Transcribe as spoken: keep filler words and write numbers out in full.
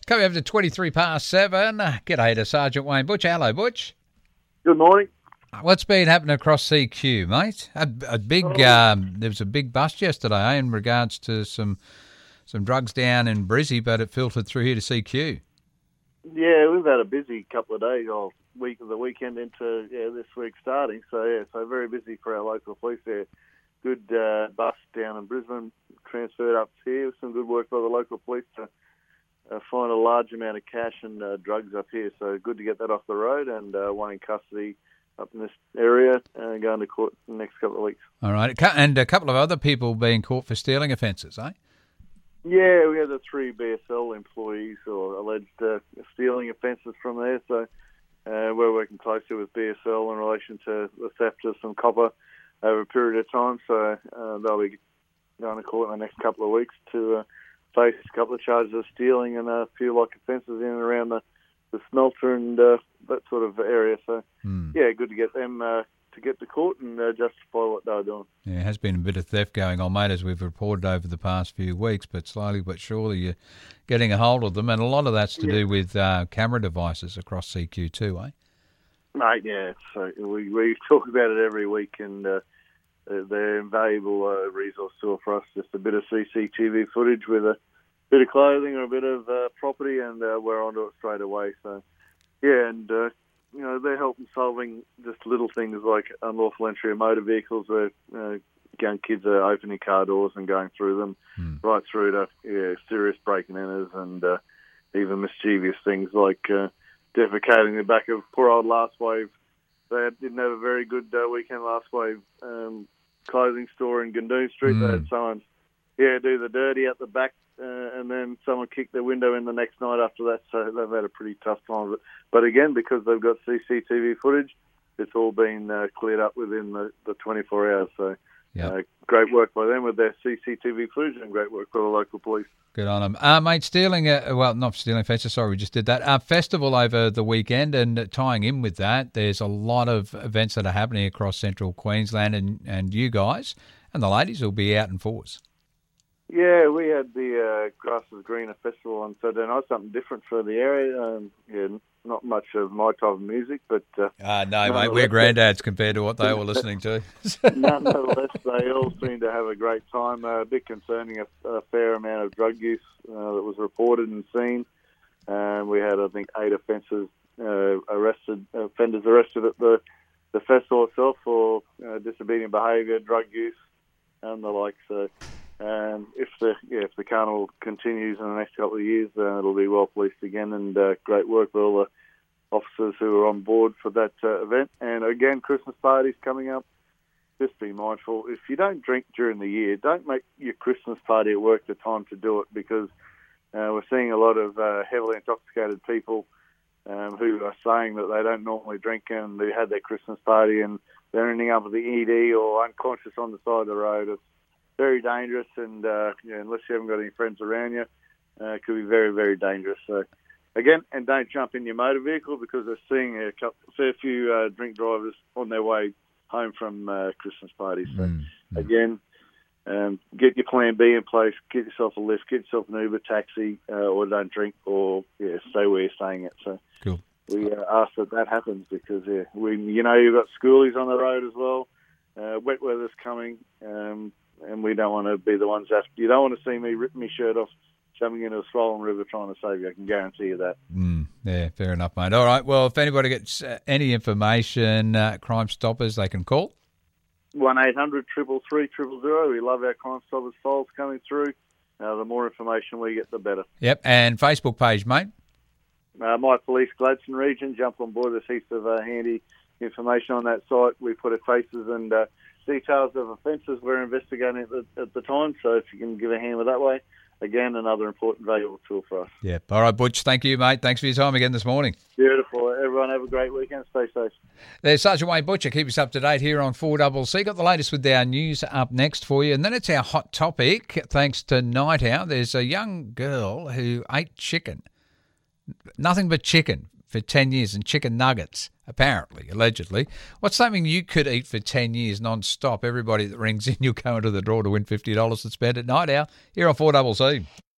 Coming up to twenty-three past seven. G'day to Sergeant Wayne Butch. Hello, Butch. Good morning. What's been happening across C Q, mate? A, a big, Oh. um, there was a big bust yesterday eh, in regards to some some drugs down in Brizzy, but it filtered through here to C Q. Yeah, we've had a busy couple of days, or week of the weekend into yeah this week starting. So yeah, so very busy for our local police there. Good uh, bust down in Brisbane, transferred up here. Some good work by the local police to uh, find a large amount of cash and uh, drugs up here. So good to get that off the road, and uh, one in custody up in this area, uh, going to court in the next couple of weeks. All right, and a couple of other people being caught for stealing offences, eh? Yeah, we had the three B S L employees or alleged uh, stealing offences from there. So uh, we're working closely with B S L in relation to the theft of some copper over a period of time. So uh, they'll be going to court in the next couple of weeks to uh, face a couple of charges of stealing and a few like offences in and around the, the smelter and uh, that sort of area. So Hmm. yeah, good to get them uh, to get to court and uh, justify what they're doing. Yeah, it has been a bit of theft going on, mate, as we've reported over the past few weeks, but slowly but surely you're getting a hold of them, and a lot of that's to Yeah. do with uh, camera devices across C Q too, eh? Mate, yeah, so we, we talk about it every week, and uh, they're invaluable uh, resource tool for us. Just a bit of C C T V footage with a bit of clothing or a bit of uh, property, and uh, we're onto it straight away. So, yeah, and uh, you know they're helping solving just little things like unlawful entry of motor vehicles, where uh, young kids are opening car doors and going through them, Hmm. right through to yeah, serious breaking enters and uh, even mischievous things like uh, defecating the back of poor old Last Wave. They didn't have a very good uh, weekend. Last Wave um, clothing store in Gundoon Street. Mm. They had someone, yeah, do the dirty at the back, uh, and then someone kicked their window in the next night after that. So they've had a pretty tough time of it. But again, because they've got C C T V footage, it's all been uh, cleared up within the, the twenty-four hours. So Yep. uh, great work by them with their C C T V footage, and great work by the local police. Good on them. Uh, mate, stealing, uh, well, not stealing offences, sorry, we just did that. Uh, festival over the weekend, and uh, tying in with that, there's a lot of events that are happening across central Queensland, and, and you guys and the ladies will be out in force. Yeah, we had the uh, Grass is Greener Festival on Saturday night, something different for the area. Um, yeah, not much of my type of music, but uh, Uh, no, mate, we're granddads compared to what they were listening to. nonetheless, they all seem to have a great time. Uh, a bit concerning, a, a fair amount of drug use uh, that was reported and seen. Um, we had, I think, eight offences uh, arrested, offenders arrested at the, the festival itself for uh, disobedient behaviour, drug use, and the like. So, um, if the yeah, if the carnival continues in the next couple of years, uh, it'll be well policed again, and uh, great work by all the officers who are on board for that uh, event. And again, Christmas parties coming up. Just be mindful. If you don't drink during the year, don't make your Christmas party at work the time to do it, because uh, we're seeing a lot of uh, heavily intoxicated people um, who are saying that they don't normally drink and they had their Christmas party and they're ending up with the E D or unconscious on the side of the road. It's very dangerous, and uh, yeah, unless you haven't got any friends around you, uh, it could be very, very dangerous. So, again, and don't jump in your motor vehicle, because they're seeing a couple, fair few uh, drink drivers on their way home from uh, Christmas parties. So, Mm, mm. again, um, get your plan B in place, get yourself a lift, get yourself an Uber, taxi, uh, or don't drink, or yeah, stay where you're staying at. So Cool. we uh, ask that that happens, because yeah, we, you know, you've got schoolies on the road as well. Uh, wet weather's coming, um, and we don't want to be the ones that you don't want to see me rip my shirt off, jumping into a swollen river trying to save you. I can guarantee you that. Mm, yeah, fair enough, mate. All right, well, if anybody gets uh, any information, uh, Crime Stoppers, they can call. one eight hundred, three three three, zero zero zero. We love our Crime Stoppers files coming through. Uh, the more information we get, the better. Yep, and Facebook page, mate. Uh, My Police Gladstone Region, jump on board. There's heaps of uh, handy information on that site. We put our faces and uh, details of offences we're investigating at the, at the time, so if you can give a hand with that way, again, another important, valuable tool for us. Yep. All right, Butch, thank you, mate. Thanks for your time again this morning. Beautiful. Everyone have a great weekend. Stay safe. There's Sergeant Wayne Butcher. Keep us up to date here on four C C. Got the latest with our news up next for you. And then it's our hot topic, thanks to Night Owl. There's a young girl who ate chicken, nothing but chicken, for ten years, and chicken nuggets, apparently, allegedly. What's something you could eat for ten years non-stop? Everybody that rings in, you'll go into the draw to win fifty dollars to spend at Night Owl here on four C C.